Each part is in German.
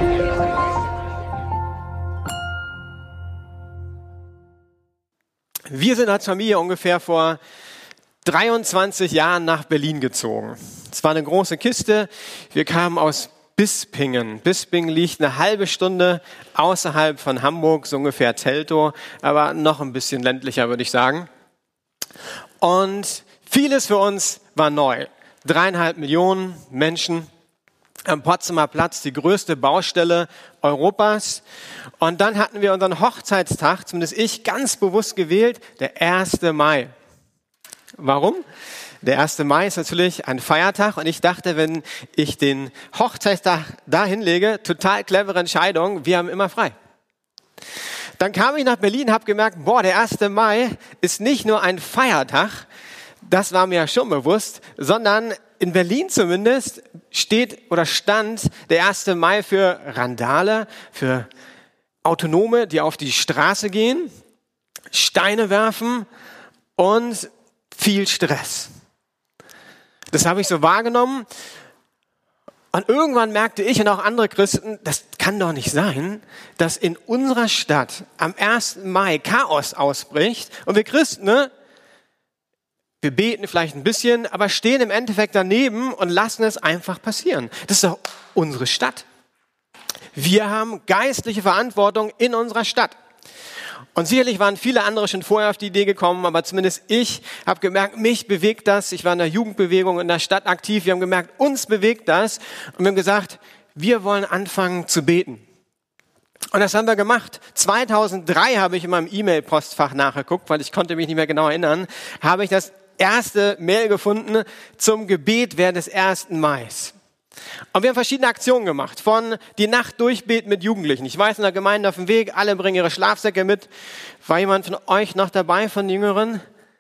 Wir sind als Familie ungefähr vor 23 Jahren nach Berlin gezogen. Es war eine große Kiste. Wir kamen aus Bispingen. Bispingen liegt eine halbe Stunde außerhalb von Hamburg, so ungefähr Teltow, aber noch ein bisschen ländlicher, würde ich sagen. Und vieles für uns war neu. 3,5 Millionen Menschen am Potsdamer Platz, die größte Baustelle Europas. Und dann hatten wir unseren Hochzeitstag, zumindest ich, ganz bewusst gewählt, der 1. Mai. Warum? Der 1. Mai ist natürlich ein Feiertag und ich dachte, wenn ich den Hochzeitstag da hinlege, total clevere Entscheidung, wir haben immer frei. Dann kam ich nach Berlin, habe gemerkt, der 1. Mai ist nicht nur ein Feiertag, das war mir ja schon bewusst, sondern in Berlin zumindest stand der 1. Mai für Randale, für Autonome, die auf die Straße gehen, Steine werfen und viel Stress. Das habe ich so wahrgenommen. Und irgendwann merkte ich und auch andere Christen, das kann doch nicht sein, dass in unserer Stadt am 1. Mai Chaos ausbricht und wir Christen, wir beten vielleicht ein bisschen, aber stehen im Endeffekt daneben und lassen es einfach passieren. Das ist doch unsere Stadt. Wir haben geistliche Verantwortung in unserer Stadt. Und sicherlich waren viele andere schon vorher auf die Idee gekommen, aber zumindest ich habe gemerkt, mich bewegt das. Ich war in der Jugendbewegung in der Stadt aktiv. Wir haben gemerkt, uns bewegt das. Und wir haben gesagt, wir wollen anfangen zu beten. Und das haben wir gemacht. 2003 habe ich in meinem E-Mail-Postfach nachgeguckt, weil ich konnte mich nicht mehr genau erinnern, habe ich das erste Mail gefunden zum Gebet während des 1. Mais. Und wir haben verschiedene Aktionen gemacht, von die Nacht durchbeten mit Jugendlichen. Ich weiß, in der Gemeinde auf dem Weg, alle bringen ihre Schlafsäcke mit. War jemand von euch noch dabei, von den Jüngeren?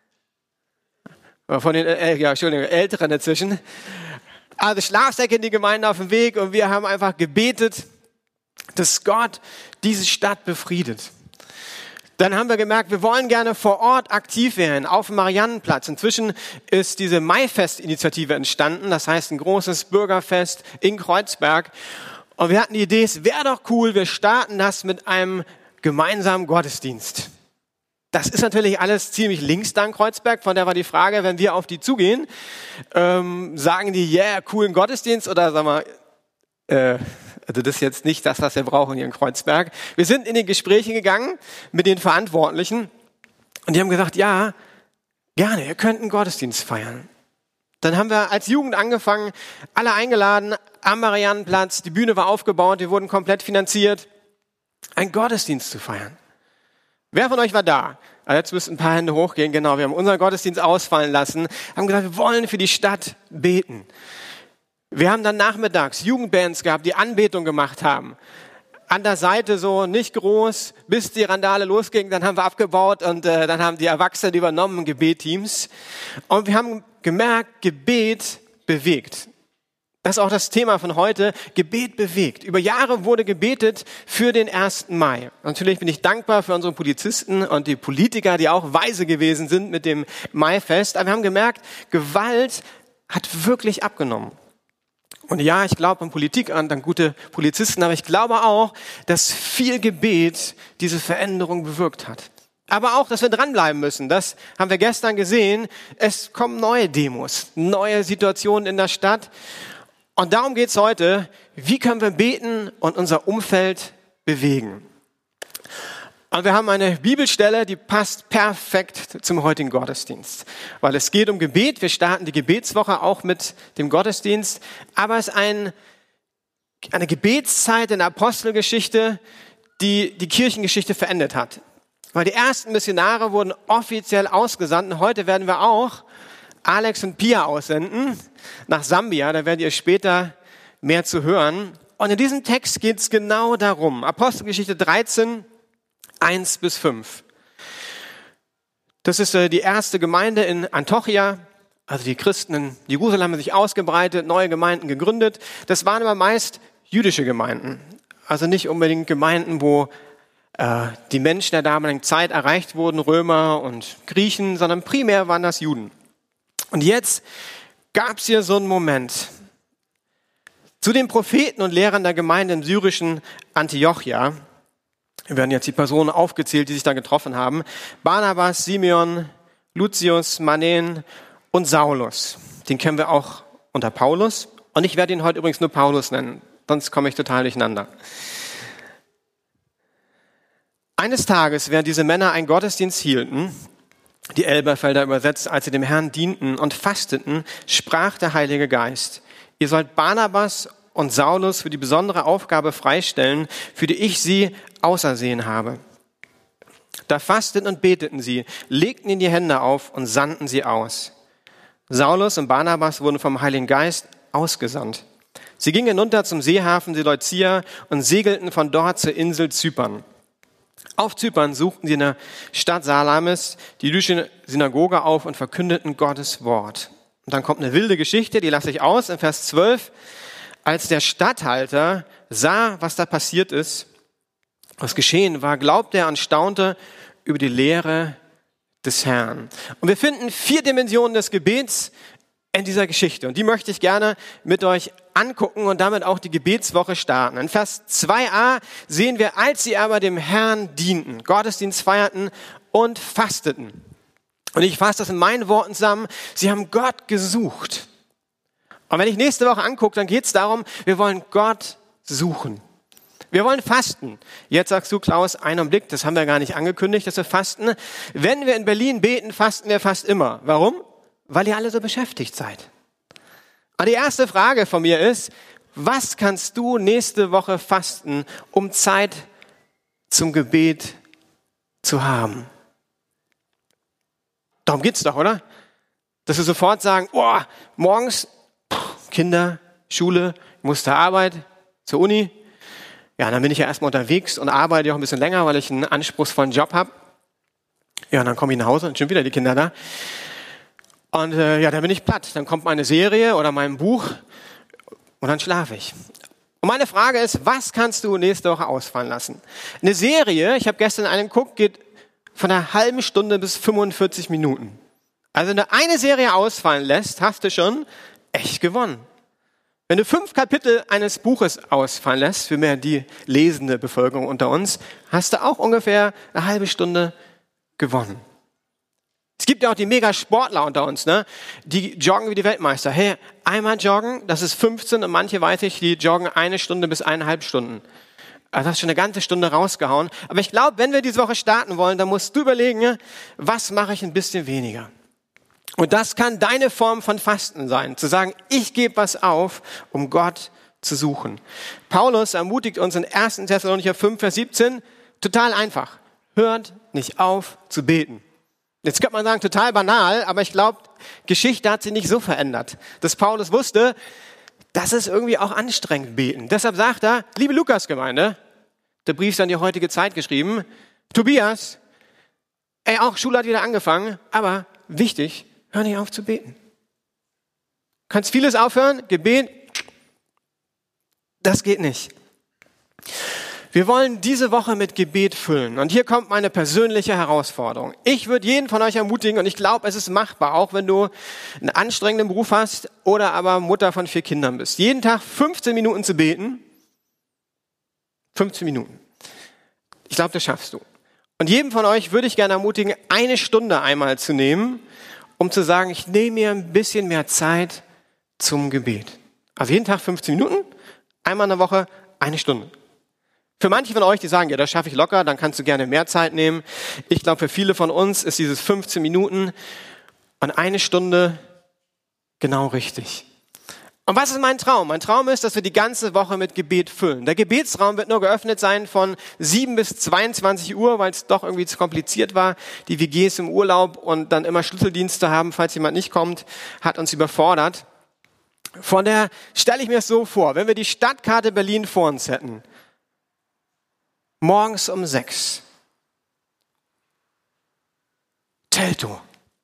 Von den Älteren dazwischen. Also Schlafsäcke in die Gemeinde auf dem Weg und wir haben einfach gebetet, dass Gott diese Stadt befriedet. Dann haben wir gemerkt, wir wollen gerne vor Ort aktiv werden, auf dem Mariannenplatz. Inzwischen ist diese Maifest-Initiative entstanden, das heißt ein großes Bürgerfest in Kreuzberg. Und wir hatten die Idee, es wäre doch cool, wir starten das mit einem gemeinsamen Gottesdienst. Das ist natürlich alles ziemlich links da in Kreuzberg, von der war die Frage, wenn wir auf die zugehen, sagen die, coolen Gottesdienst oder sagen wir, also das ist jetzt nicht das, was wir brauchen hier in Kreuzberg. Wir sind in die Gespräche gegangen mit den Verantwortlichen und die haben gesagt, ja, gerne, ihr könnt einen Gottesdienst feiern. Dann haben wir als Jugend angefangen, alle eingeladen am Mariannenplatz, die Bühne war aufgebaut, wir wurden komplett finanziert, einen Gottesdienst zu feiern. Wer von euch war da? Also jetzt müssen ein paar Hände hochgehen, genau, wir haben unseren Gottesdienst ausfallen lassen, haben gesagt, wir wollen für die Stadt beten. Wir haben dann nachmittags Jugendbands gehabt, die Anbetung gemacht haben. An der Seite so nicht groß, bis die Randale losging, dann haben wir abgebaut und dann haben die Erwachsenen übernommen, Gebetteams. Und wir haben gemerkt, Gebet bewegt. Das ist auch das Thema von heute, Gebet bewegt. Über Jahre wurde gebetet für den 1. Mai. Natürlich bin ich dankbar für unsere Polizisten und die Politiker, die auch weise gewesen sind mit dem Maifest. Aber wir haben gemerkt, Gewalt hat wirklich abgenommen. Und ja, ich glaube an Politik, an gute Polizisten, aber ich glaube auch, dass viel Gebet diese Veränderung bewirkt hat. Aber auch, dass wir dranbleiben müssen. Das haben wir gestern gesehen. Es kommen neue Demos, neue Situationen in der Stadt. Und darum geht es heute. Wie können wir beten und unser Umfeld bewegen? Und wir haben eine Bibelstelle, die passt perfekt zum heutigen Gottesdienst. Weil es geht um Gebet. Wir starten die Gebetswoche auch mit dem Gottesdienst. Aber es ist eine Gebetszeit in der Apostelgeschichte, die die Kirchengeschichte verändert hat. Weil die ersten Missionare wurden offiziell ausgesandt. Und heute werden wir auch Alex und Pia aussenden nach Sambia. Da werdet ihr später mehr zu hören. Und in diesem Text geht es genau darum. Apostelgeschichte 13, 1-5. Das ist die erste Gemeinde in Antiochia. Also die Christen in Jerusalem haben sich ausgebreitet, neue Gemeinden gegründet. Das waren aber meist jüdische Gemeinden. Also nicht unbedingt Gemeinden, wo die Menschen der damaligen Zeit erreicht wurden, Römer und Griechen, sondern primär waren das Juden. Und jetzt gab es hier so einen Moment. Zu den Propheten und Lehrern der Gemeinde im syrischen Antiochia, wir werden jetzt die Personen aufgezählt, die sich da getroffen haben: Barnabas, Simeon, Lucius, Manen und Saulus. Den kennen wir auch unter Paulus. Und ich werde ihn heute übrigens nur Paulus nennen, sonst komme ich total durcheinander. Eines Tages, während diese Männer einen Gottesdienst hielten, die Elberfelder übersetzt, als sie dem Herrn dienten und fasteten, sprach der Heilige Geist: Ihr sollt Barnabas und Saulus für die besondere Aufgabe freistellen, für die ich sie ausersehen habe. Da fasteten und beteten sie, legten ihnen die Hände auf und sandten sie aus. Saulus und Barnabas wurden vom Heiligen Geist ausgesandt. Sie gingen hinunter zum Seehafen Seleucia und segelten von dort zur Insel Zypern. Auf Zypern suchten sie in der Stadt Salamis die jüdische Synagoge auf und verkündeten Gottes Wort. Und dann kommt eine wilde Geschichte, die lasse ich aus, in Vers 12. Als der Statthalter sah, was da passiert ist, was geschehen war, glaubte er und staunte über die Lehre des Herrn. Und wir finden 4 Dimensionen des Gebets in dieser Geschichte. Und die möchte ich gerne mit euch angucken und damit auch die Gebetswoche starten. In Vers 2a sehen wir, als sie aber dem Herrn dienten, Gottesdienst feierten und fasteten. Und ich fasse das in meinen Worten zusammen: Sie haben Gott gesucht. Und wenn ich nächste Woche angucke, dann geht es darum, wir wollen Gott suchen. Wir wollen fasten. Jetzt sagst du, Klaus, einen Augenblick, das haben wir gar nicht angekündigt, dass wir fasten. Wenn wir in Berlin beten, fasten wir fast immer. Warum? Weil ihr alle so beschäftigt seid. Und die erste Frage von mir ist: Was kannst du nächste Woche fasten, um Zeit zum Gebet zu haben? Darum geht's doch, oder? Dass wir sofort sagen: Oh, morgens Kinder, Schule, ich muss zur Arbeit, zur Uni. Ja, dann bin ich ja erstmal unterwegs und arbeite auch ein bisschen länger, weil ich einen anspruchsvollen Job habe. Ja, und dann komme ich nach Hause und schon wieder die Kinder da. Und ja, dann bin ich platt. Dann kommt meine Serie oder mein Buch und dann schlafe ich. Und meine Frage ist: Was kannst du nächste Woche ausfallen lassen? Eine Serie, ich habe gestern einen geguckt, geht von einer halben Stunde bis 45 Minuten. Also wenn du eine Serie ausfallen lässt, hast du schon echt gewonnen. Wenn du 5 Kapitel eines Buches ausfallen lässt, für mehr die lesende Bevölkerung unter uns, hast du auch ungefähr eine halbe Stunde gewonnen. Es gibt ja auch die Mega-Sportler unter uns, ne? Die joggen wie die Weltmeister. Hey, einmal joggen, das ist 15, und manche, weiß ich, die joggen 1 Stunde bis 1,5 Stunden. Also hast du schon eine ganze Stunde rausgehauen. Aber ich glaube, wenn wir diese Woche starten wollen, dann musst du überlegen, was mache ich ein bisschen weniger? Und das kann deine Form von Fasten sein, zu sagen, ich gebe was auf, um Gott zu suchen. Paulus ermutigt uns in 1. Thessalonicher 5, Vers 17, total einfach: Hört nicht auf zu beten. Jetzt könnte man sagen, total banal, aber ich glaube, Geschichte hat sich nicht so verändert, dass Paulus wusste, das ist irgendwie auch anstrengend, beten. Deshalb sagt er: Liebe Lukas-Gemeinde, der Brief ist an die heutige Zeit geschrieben, Tobias, auch Schule hat wieder angefangen, aber wichtig, hör nicht auf zu beten. Kannst vieles aufhören, Gebet, das geht nicht. Wir wollen diese Woche mit Gebet füllen. Und hier kommt meine persönliche Herausforderung. Ich würde jeden von euch ermutigen, und ich glaube, es ist machbar, auch wenn du einen anstrengenden Beruf hast oder aber Mutter von 4 Kindern bist, jeden Tag 15 Minuten zu beten. 15 Minuten. Ich glaube, das schaffst du. Und jedem von euch würde ich gerne ermutigen, 1 Stunde einmal zu nehmen, um zu sagen, ich nehme mir ein bisschen mehr Zeit zum Gebet. Also jeden Tag 15 Minuten, einmal in der Woche 1 Stunde. Für manche von euch, die sagen, ja, das schaffe ich locker, dann kannst du gerne mehr Zeit nehmen. Ich glaube, für viele von uns ist dieses 15 Minuten und 1 Stunde genau richtig. Und was ist mein Traum? Mein Traum ist, dass wir die ganze Woche mit Gebet füllen. Der Gebetsraum wird nur geöffnet sein von 7 bis 22 Uhr, weil es doch irgendwie zu kompliziert war. Die WGs im Urlaub und dann immer Schlüsseldienste haben, falls jemand nicht kommt, hat uns überfordert. Von daher stelle ich mir es so vor, wenn wir die Stadtkarte Berlin vor uns hätten. Morgens um 6. Teltow.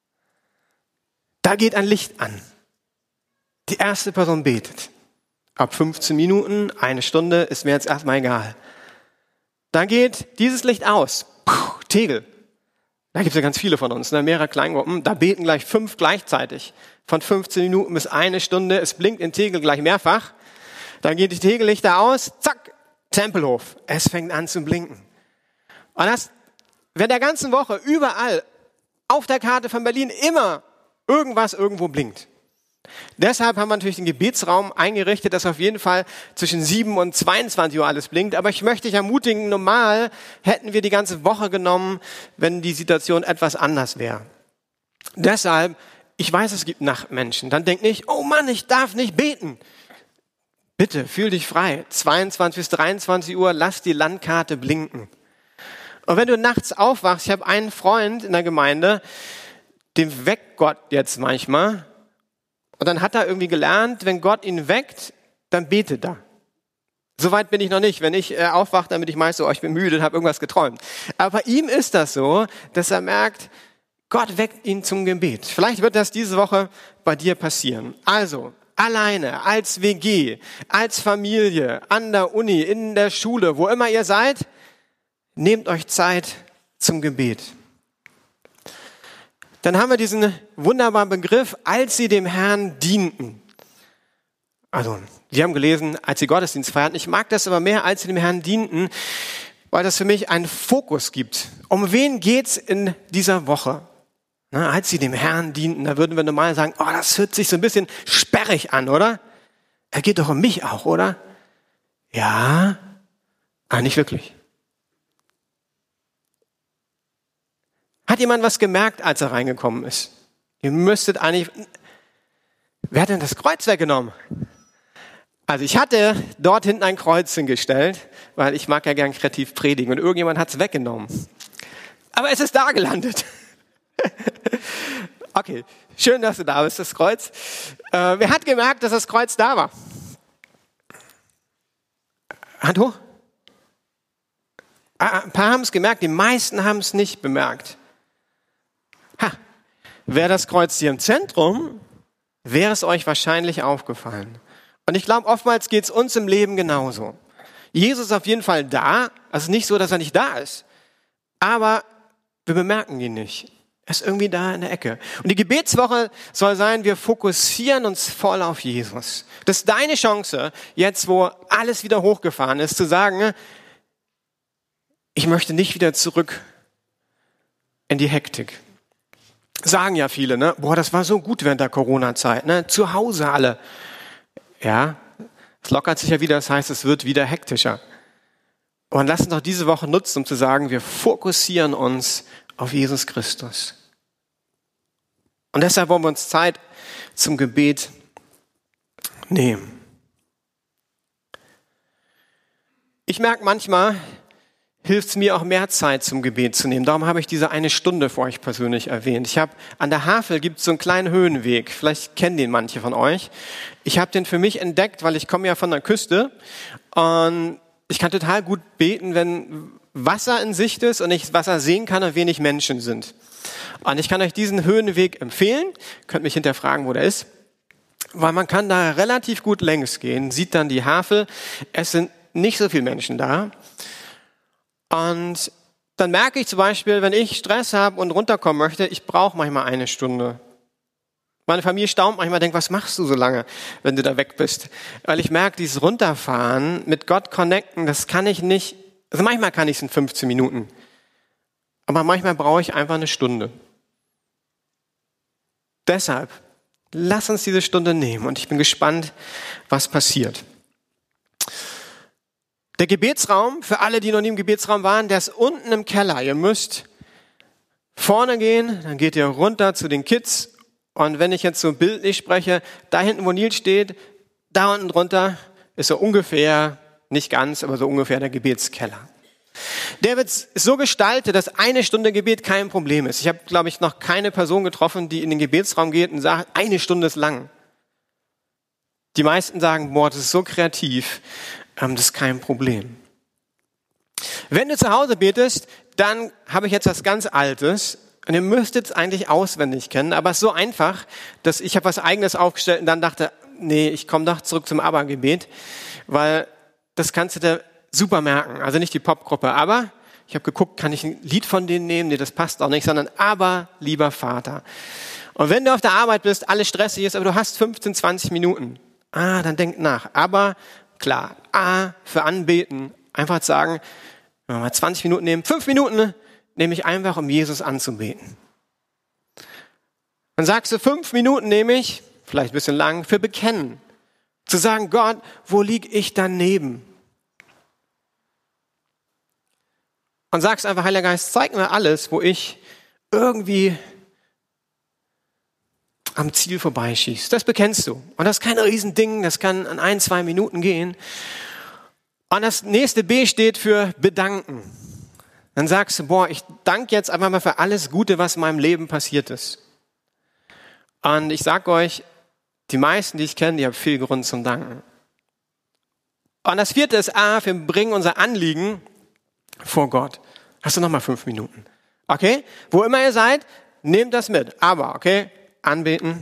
Da geht ein Licht an. Die erste Person betet. Ab 15 Minuten, 1 Stunde, ist mir jetzt erstmal egal. Dann geht dieses Licht aus. Tegel. Da gibt es ja ganz viele von uns, mehrere Kleingruppen. Da beten gleich 5 gleichzeitig. Von 15 Minuten bis 1 Stunde. Es blinkt in Tegel gleich mehrfach. Dann geht die Tegellichter aus, zack, Tempelhof. Es fängt an zu blinken. Und das, während der ganzen Woche überall auf der Karte von Berlin immer irgendwas irgendwo blinkt. Deshalb haben wir natürlich den Gebetsraum eingerichtet, dass auf jeden Fall zwischen 7 und 22 Uhr alles blinkt. Aber ich möchte dich ermutigen, normal hätten wir die ganze Woche genommen, wenn die Situation etwas anders wäre. Deshalb, ich weiß, es gibt Nachtmenschen. Dann denk nicht, oh Mann, ich darf nicht beten. Bitte, fühl dich frei. 22 bis 23 Uhr, lass die Landkarte blinken. Und wenn du nachts aufwachst, ich habe einen Freund in der Gemeinde, dem weckt Gott jetzt manchmal. Und dann hat er irgendwie gelernt, wenn Gott ihn weckt, dann betet er. Soweit bin ich noch nicht. Wenn ich aufwache, dann bin ich meist so, oh, ich bin müde und habe irgendwas geträumt. Aber bei ihm ist das so, dass er merkt, Gott weckt ihn zum Gebet. Vielleicht wird das diese Woche bei dir passieren. Also, alleine, als WG, als Familie, an der Uni, in der Schule, wo immer ihr seid, nehmt euch Zeit zum Gebet. Dann haben wir diesen wunderbaren Begriff, als sie dem Herrn dienten. Also, wir haben gelesen, als sie Gottesdienst feierten. Ich mag das aber mehr, als sie dem Herrn dienten, weil das für mich einen Fokus gibt. Um wen geht's in dieser Woche? Na, als sie dem Herrn dienten, da würden wir normal sagen, oh, das hört sich so ein bisschen sperrig an, oder? Er geht doch um mich auch, oder? Ja, aber nicht wirklich. Hat jemand was gemerkt, als er reingekommen ist? Ihr müsstet eigentlich... Wer hat denn das Kreuz weggenommen? Also ich hatte dort hinten ein Kreuz hingestellt, weil ich mag ja gern kreativ predigen und irgendjemand hat es weggenommen. Aber es ist da gelandet. Okay, schön, dass du da bist, das Kreuz. Wer hat gemerkt, dass das Kreuz da war? Hand hoch. Ein paar haben es gemerkt, die meisten haben es nicht bemerkt. Wäre das Kreuz hier im Zentrum, wäre es euch wahrscheinlich aufgefallen. Und ich glaube, oftmals geht es uns im Leben genauso. Jesus ist auf jeden Fall da, also nicht so, dass er nicht da ist, aber wir bemerken ihn nicht. Er ist irgendwie da in der Ecke. Und die Gebetswoche soll sein, wir fokussieren uns voll auf Jesus. Das ist deine Chance, jetzt wo alles wieder hochgefahren ist, zu sagen, ich möchte nicht wieder zurück in die Hektik. Sagen ja viele, ne? Boah, das war so gut während der Corona-Zeit, ne? Zu Hause alle. Ja, es lockert sich ja wieder, das heißt, es wird wieder hektischer. Und lass uns doch diese Woche nutzen, um zu sagen, wir fokussieren uns auf Jesus Christus. Und deshalb wollen wir uns Zeit zum Gebet nehmen. Ich merke manchmal, hilft es mir auch mehr Zeit zum Gebet zu nehmen. Darum habe ich diese 1 Stunde für euch persönlich erwähnt. Ich habe an der Havel gibt es so einen kleinen Höhenweg. Vielleicht kennen den manche von euch. Ich habe den für mich entdeckt, weil ich komme ja von der Küste und ich kann total gut beten, wenn Wasser in Sicht ist und ich Wasser sehen kann und wenig Menschen sind. Und ich kann euch diesen Höhenweg empfehlen. Könnt mich hinterfragen, wo der ist. Weil man kann da relativ gut längs gehen, sieht dann die Havel. Es sind nicht so viele Menschen da. Und dann merke ich zum Beispiel, wenn ich Stress habe und runterkommen möchte, ich brauche manchmal 1 Stunde. Meine Familie staunt manchmal, denkt, was machst du so lange, wenn du da weg bist? Weil ich merke, dieses Runterfahren, mit Gott connecten, das kann ich nicht, also manchmal kann ich es in 15 Minuten. Aber manchmal brauche ich einfach 1 Stunde. Deshalb, lass uns diese Stunde nehmen und ich bin gespannt, was passiert. Der Gebetsraum, für alle, die noch nie im Gebetsraum waren, der ist unten im Keller. Ihr müsst vorne gehen, dann geht ihr runter zu den Kids. Und wenn ich jetzt so bildlich spreche, da hinten, wo Nils steht, da unten drunter ist so ungefähr, nicht ganz, aber so ungefähr der Gebetskeller. Der wird so gestaltet, dass 1 Stunde Gebet kein Problem ist. Ich habe, glaube ich, noch keine Person getroffen, die in den Gebetsraum geht und sagt, 1 Stunde ist lang. Die meisten sagen, boah, das ist so kreativ. Das ist kein Problem. Wenn du zu Hause betest, dann habe ich jetzt was ganz Altes und ihr müsstet es eigentlich auswendig kennen, aber es ist so einfach, dass ich habe was Eigenes aufgestellt und dann dachte, nee, ich komme doch zurück zum Abba-Gebet, weil das kannst du dir super merken. Also nicht die Popgruppe, aber ich habe geguckt, kann ich ein Lied von denen nehmen? Nee, das passt auch nicht, sondern aber, lieber Vater. Und wenn du auf der Arbeit bist, alles stressig ist, aber du hast 15, 20 Minuten, dann denk nach. Aber klar. A, für Anbeten. Einfach sagen, wenn wir mal 20 Minuten nehmen, 5 Minuten nehme ich einfach, um Jesus anzubeten. Dann sagst du, 5 Minuten nehme ich, vielleicht ein bisschen lang, für Bekennen. Zu sagen, Gott, wo liege ich daneben? Und sagst einfach, Heiliger Geist, zeig mir alles, wo ich irgendwie am Ziel vorbeischießt. Das bekennst du. Und das ist kein Riesending, das kann an 1, 2 Minuten gehen. Und das nächste B steht für bedanken. Dann sagst du, ich danke jetzt einfach mal für alles Gute, was in meinem Leben passiert ist. Und ich sag euch, die meisten, die ich kenne, die haben viel Grund zum Danken. Und das vierte ist A, wir bringen unser Anliegen vor Gott. Hast du nochmal 5 Minuten? Okay? Wo immer ihr seid, nehmt das mit. Aber, okay, anbeten,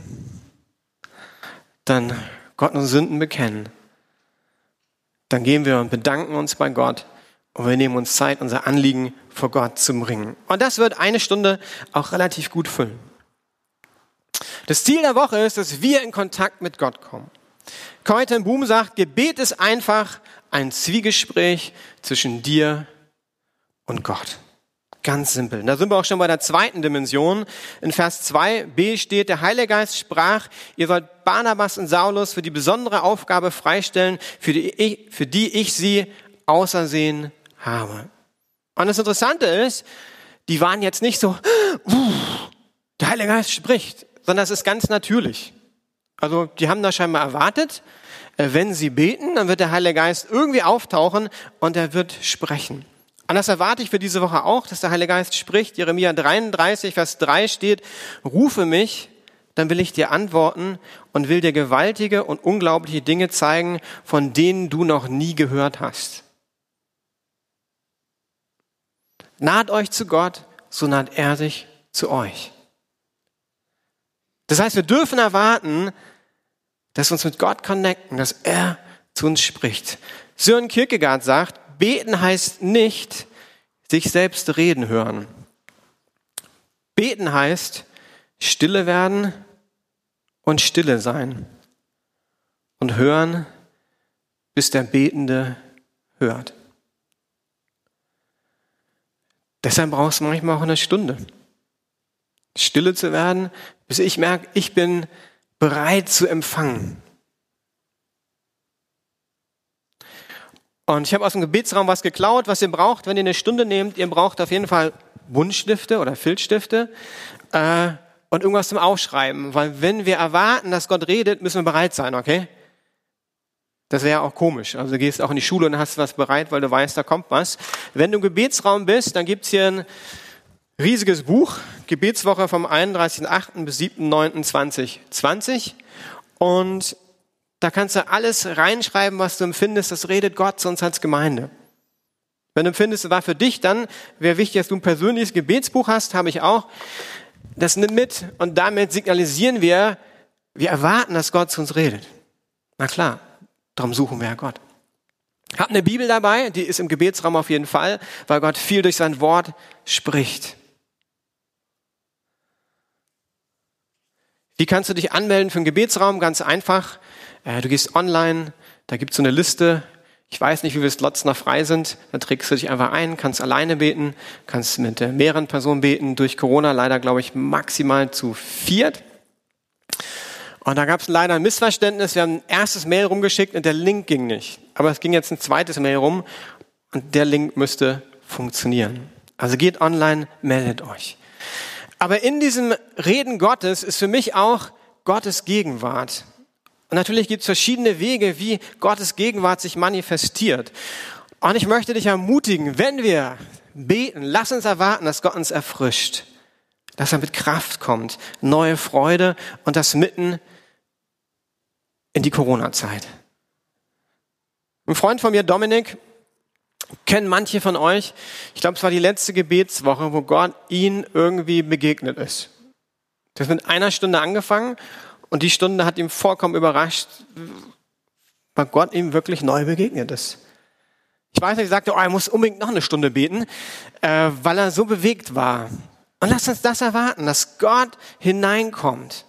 dann Gott unsere Sünden bekennen. Dann gehen wir und bedanken uns bei Gott und wir nehmen uns Zeit, unser Anliegen vor Gott zu bringen. Und das wird 1 Stunde auch relativ gut füllen. Das Ziel der Woche ist, dass wir in Kontakt mit Gott kommen. Corrie ten Boom sagt, Gebet ist einfach ein Zwiegespräch zwischen dir und Gott. Ganz simpel. Da sind wir auch schon bei der zweiten Dimension. In Vers 2b steht, der Heilige Geist sprach, ihr sollt Barnabas und Saulus für die besondere Aufgabe freistellen, für die ich sie ausersehen habe. Und das Interessante ist, die waren jetzt nicht so, der Heilige Geist spricht, sondern das ist ganz natürlich. Also die haben da scheinbar erwartet, wenn sie beten, dann wird der Heilige Geist irgendwie auftauchen und er wird sprechen. Und das erwarte ich für diese Woche auch, dass der Heilige Geist spricht. Jeremia 33, Vers 3 steht, rufe mich, dann will ich dir antworten und will dir gewaltige und unglaubliche Dinge zeigen, von denen du noch nie gehört hast. Naht euch zu Gott, so naht er sich zu euch. Das heißt, wir dürfen erwarten, dass wir uns mit Gott connecten, dass er zu uns spricht. Søren Kierkegaard sagt, beten heißt nicht, sich selbst reden hören. Beten heißt, stille werden und stille sein. Und hören, bis der Betende hört. Deshalb brauchst du manchmal auch 1 Stunde. Stille zu werden, bis ich merke, ich bin bereit zu empfangen. Und ich habe aus dem Gebetsraum was geklaut, was ihr braucht, wenn ihr 1 Stunde nehmt. Ihr braucht auf jeden Fall Buntstifte oder Filzstifte und irgendwas zum Aufschreiben. Weil wenn wir erwarten, dass Gott redet, müssen wir bereit sein, okay? Das wäre ja auch komisch. Also du gehst auch in die Schule und hast was bereit, weil du weißt, da kommt was. Wenn du im Gebetsraum bist, dann gibt's hier ein riesiges Buch, Gebetswoche vom 31.8. bis 7.9.2020. Und da kannst du alles reinschreiben, was du empfindest. Das redet Gott zu uns als Gemeinde. Wenn du empfindest, es war für dich, dann wäre wichtig, dass du ein persönliches Gebetsbuch hast, habe ich auch. Das nimm mit und damit signalisieren wir erwarten, dass Gott zu uns redet. Na klar, darum suchen wir ja Gott. Hab eine Bibel dabei, die ist im Gebetsraum auf jeden Fall, weil Gott viel durch sein Wort spricht. Wie kannst du dich anmelden für einen Gebetsraum? Ganz einfach. Du gehst online, da gibt es so eine Liste. Ich weiß nicht, wie viele Slots noch frei sind. Da trägst du dich einfach ein, kannst alleine beten, kannst mit mehreren Personen beten. Durch Corona leider, glaube ich, maximal zu 4. Und da gab es leider ein Missverständnis. Wir haben ein erstes Mail rumgeschickt und der Link ging nicht. Aber es ging jetzt ein zweites Mail rum und der Link müsste funktionieren. Also geht online, meldet euch. Aber in diesem Reden Gottes ist für mich auch Gottes Gegenwart. Und natürlich gibt es verschiedene Wege, wie Gottes Gegenwart sich manifestiert. Und ich möchte dich ermutigen, wenn wir beten, lass uns erwarten, dass Gott uns erfrischt. Dass er mit Kraft kommt, neue Freude und das mitten in die Corona-Zeit. Ein Freund von mir, Dominik, kennen manche von euch. Ich glaube, es war die letzte Gebetswoche, wo Gott ihnen irgendwie begegnet ist. Das hat mit 1 Stunde angefangen und die Stunde hat ihn vollkommen überrascht, weil Gott ihm wirklich neu begegnet ist. Ich weiß nicht, er sagte, er muss unbedingt noch 1 Stunde beten, weil er so bewegt war. Und lasst uns das erwarten, dass Gott hineinkommt.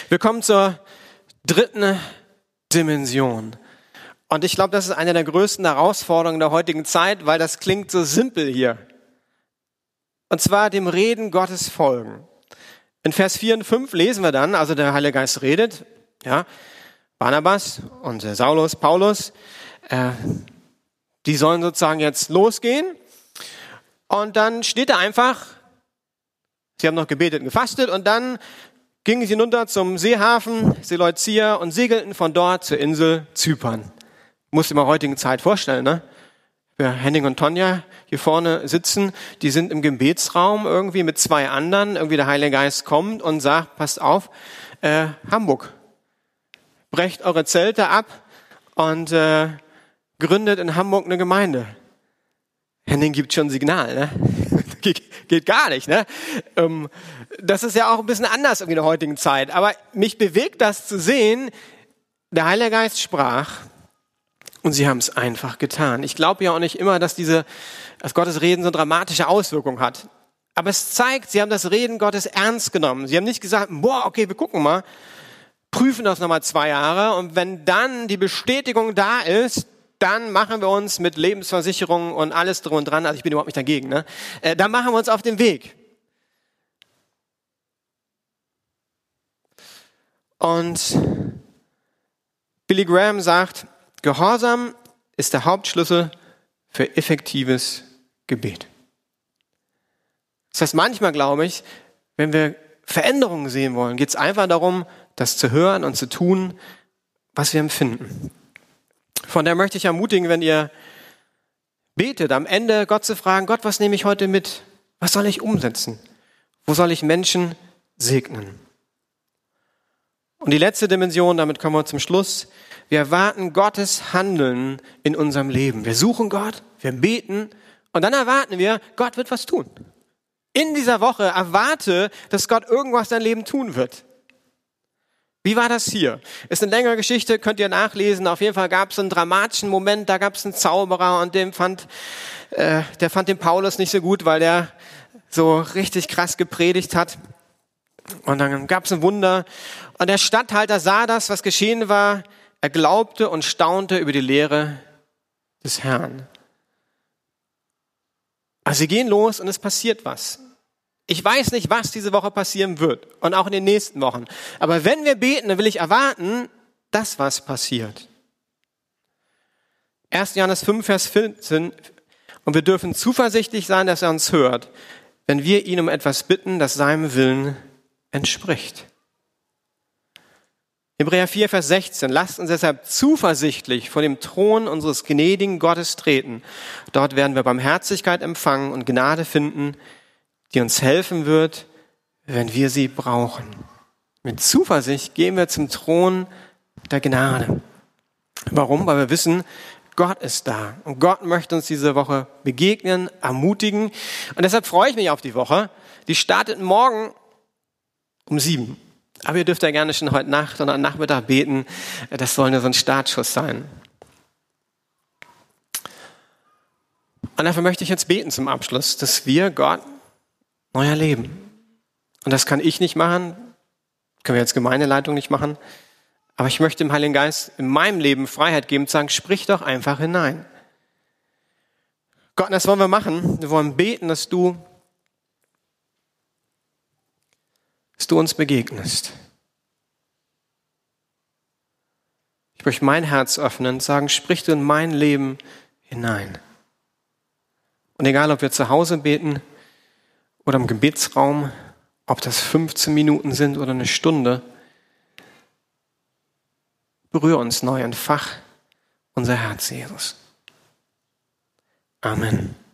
Wir kommen zur dritten Dimension. Und ich glaube, das ist eine der größten Herausforderungen der heutigen Zeit, weil das klingt so simpel hier. Und zwar dem Reden Gottes folgen. In Vers 4 und 5 lesen wir dann, also der Heilige Geist redet, ja, Barnabas und Saulus, Paulus, die sollen sozusagen jetzt losgehen. Und dann steht da einfach, sie haben noch gebetet und gefastet und dann gingen sie hinunter zum Seehafen Seleucia und segelten von dort zur Insel Zypern. Muss dir mal heutigen Zeit vorstellen, ne? Henning und Tonja hier vorne sitzen, die sind im Gebetsraum irgendwie mit zwei anderen, irgendwie der Heilige Geist kommt und sagt, passt auf, Hamburg, brecht eure Zelte ab und gründet in Hamburg eine Gemeinde. Henning gibt schon ein Signal, ne? Geht gar nicht, ne? Das ist ja auch ein bisschen anders irgendwie in der heutigen Zeit. Aber mich bewegt das zu sehen, der Heilige Geist sprach und sie haben es einfach getan. Ich glaube ja auch nicht immer, dass Gottes Reden so dramatische Auswirkungen hat. Aber es zeigt, sie haben das Reden Gottes ernst genommen. Sie haben nicht gesagt, boah, okay, wir gucken mal, prüfen das nochmal 2 Jahre und wenn dann die Bestätigung da ist, dann machen wir uns mit Lebensversicherung und alles drum und dran, also ich bin überhaupt nicht dagegen, ne? Dann machen wir uns auf den Weg. Und Billy Graham sagt, Gehorsam ist der Hauptschlüssel für effektives Gebet. Das heißt, manchmal glaube ich, wenn wir Veränderungen sehen wollen, geht es einfach darum, das zu hören und zu tun, was wir empfinden. Von daher möchte ich ermutigen, wenn ihr betet, am Ende Gott zu fragen, Gott, was nehme ich heute mit? Was soll ich umsetzen? Wo soll ich Menschen segnen? Und die letzte Dimension, damit kommen wir zum Schluss. Wir erwarten Gottes Handeln in unserem Leben. Wir suchen Gott, wir beten und dann erwarten wir, Gott wird was tun. In dieser Woche erwarte, dass Gott irgendwas in deinem Leben tun wird. Wie war das hier? Ist eine längere Geschichte, könnt ihr nachlesen. Auf jeden Fall gab es einen dramatischen Moment, da gab es einen Zauberer und der fand den Paulus nicht so gut, weil der so richtig krass gepredigt hat. Und dann gab es ein Wunder und der Statthalter sah das, was geschehen war. Er glaubte und staunte über die Lehre des Herrn. Also sie gehen los und es passiert was. Ich weiß nicht, was diese Woche passieren wird und auch in den nächsten Wochen. Aber wenn wir beten, dann will ich erwarten, dass was passiert. 1. Johannes 5, Vers 14. Und wir dürfen zuversichtlich sein, dass er uns hört, wenn wir ihn um etwas bitten, das seinem Willen entspricht. Hebräer 4, Vers 16. Lasst uns deshalb zuversichtlich vor dem Thron unseres gnädigen Gottes treten. Dort werden wir Barmherzigkeit empfangen und Gnade finden, die uns helfen wird, wenn wir sie brauchen. Mit Zuversicht gehen wir zum Thron der Gnade. Warum? Weil wir wissen, Gott ist da. Und Gott möchte uns diese Woche begegnen, ermutigen. Und deshalb freue ich mich auf die Woche. Die startet morgen um 7. Aber ihr dürft ja gerne schon heute Nacht oder am Nachmittag beten. Das soll nur so ein Startschuss sein. Und dafür möchte ich jetzt beten zum Abschluss, dass wir Gott neu erleben. Und das kann ich nicht machen, können wir als Gemeindeleitung nicht machen. Aber ich möchte dem Heiligen Geist in meinem Leben Freiheit geben, zu sagen, sprich doch einfach hinein. Gott, das wollen wir machen. Wir wollen beten, dass du uns begegnest. Ich möchte mein Herz öffnen und sagen, sprich du in mein Leben hinein. Und egal, ob wir zu Hause beten oder im Gebetsraum, ob das 15 Minuten sind oder eine Stunde, berühre uns neu, entfach unser Herz, Jesus. Amen.